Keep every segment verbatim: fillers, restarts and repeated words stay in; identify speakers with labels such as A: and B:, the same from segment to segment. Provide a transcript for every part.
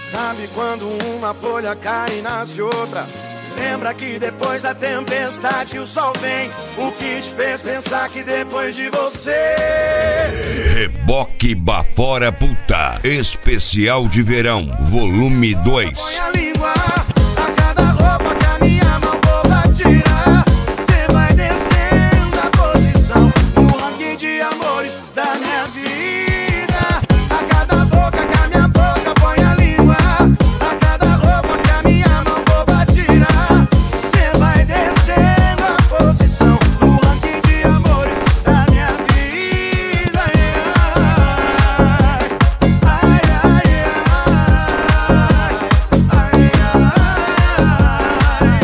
A: Sabe quando uma folha cai e nasce outra? Lembra que depois da tempestade o sol vem. O que te fez pensar que depois de você
B: Reboque Bafora Puta Especial de Verão Volume dois.
A: põe a língua a cada roupa que a minha mão boba tirar. Cê vai descendo a posição no ranking de amores da minha vida. A cada boca que a minha boca põe a língua, a cada roupa que a minha mão boba tirar. Cê vai descendo a posição no ranking de amores da minha vida. Ai, ai, ai, ai, ai,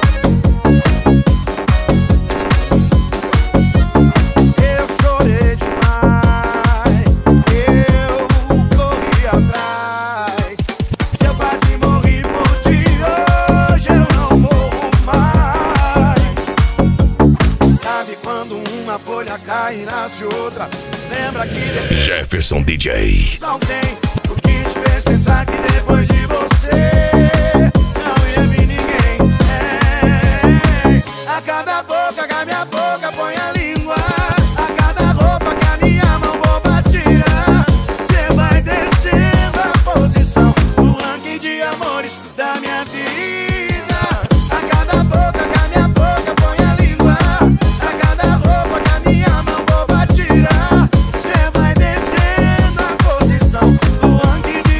A: eu chorei demais, eu corri atrás. Se eu quase morri por ti, hoje eu não morro mais. Sabe quando uma folha cai e nasce outra? Lembra que depois
B: Jefferson D J.
A: não tem. O que te fez pensar que depois de você não ia vir ninguém? É. A cada boca que a minha boca põe a língua, a cada roupa que a minha mão boba tira. Cê vai descendo a posição no ranking de amores da minha vida. A cada boca que a minha boca põe a língua, a cada roupa que a minha mão boba tira. Cê vai descendo a posição no ranking de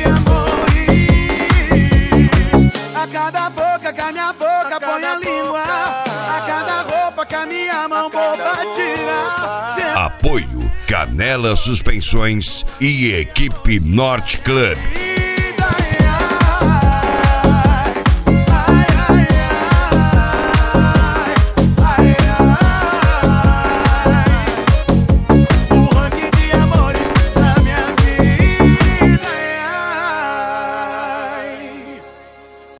A: amores. A cada boca que a minha boca põe a língua, a cada roupa que a minha mão boba tira. Cê
B: Apoio Canela Suspensões e Equipe Norte Club.